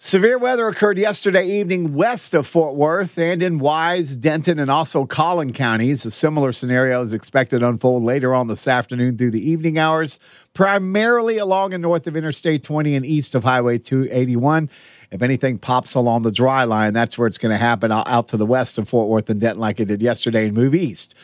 Severe weather occurred yesterday evening west of Fort Worth and in Wise, Denton, and also Collin counties. A similar scenario is expected to unfold later on this afternoon through the evening hours, primarily along and north of Interstate 20 and east of Highway 281. If anything pops along the dry line, that's where it's going to happen out to the west of Fort Worth and Denton like it did yesterday and move east.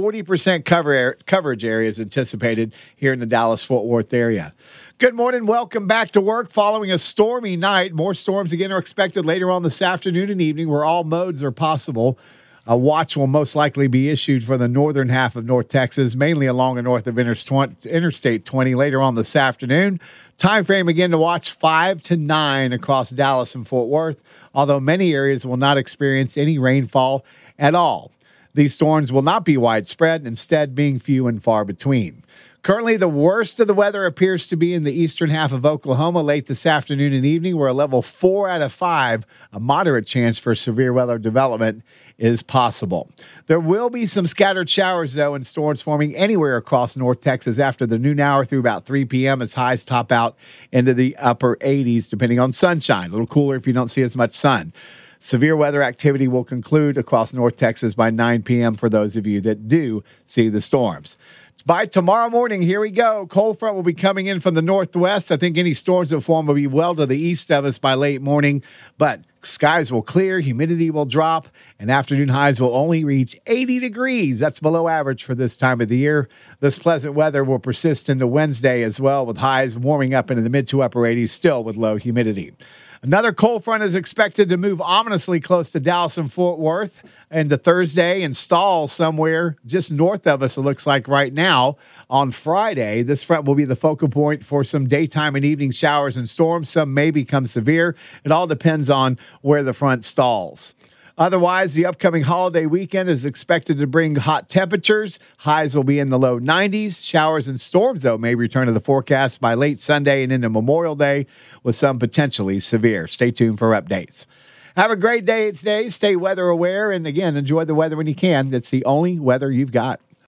40% coverage area is anticipated here in the Dallas-Fort Worth area. Good morning. Welcome back to work following a stormy night. More storms again are expected later on this afternoon and evening where all modes are possible. A watch will most likely be issued for the northern half of North Texas, mainly along and north of Interstate 20 later on this afternoon. Time frame again to watch 5 to 9 across Dallas and Fort Worth, although many areas will not experience any rainfall at all. These storms will not be widespread, instead being few and far between. Currently, the worst of the weather appears to be in the eastern half of Oklahoma late this afternoon and evening, where a level 4 out of 5, a moderate chance for severe weather development, is possible. There will be some scattered showers, though, and storms forming anywhere across North Texas after the noon hour through about 3 p.m. as highs top out into the upper 80s, depending on sunshine. A little cooler if you don't see as much sun. Severe weather activity will conclude across North Texas by 9 p.m. for those of you that do see the storms. By tomorrow morning, here we go. Cold front will be coming in from the northwest. I think any storms that form will be well to the east of us by late morning, but skies will clear, humidity will drop, and afternoon highs will only reach 80 degrees. That's below average for this time of the year. This pleasant weather will persist into Wednesday as well, with highs warming up into the mid to upper 80s, still with low humidity. Another cold front is expected to move ominously close to Dallas and Fort Worth into Thursday and stall somewhere just north of us, it looks like right now. On Friday, this front will be the focal point for some daytime and evening showers and storms. Some may become severe. It all depends on where the front stalls. Otherwise, the upcoming holiday weekend is expected to bring hot temperatures. Highs will be in the low 90s. Showers and storms, though, may return to the forecast by late Sunday and into Memorial Day, with some potentially severe. Stay tuned for updates. Have a great day today. Stay weather aware. And again, enjoy the weather when you can. That's the only weather you've got.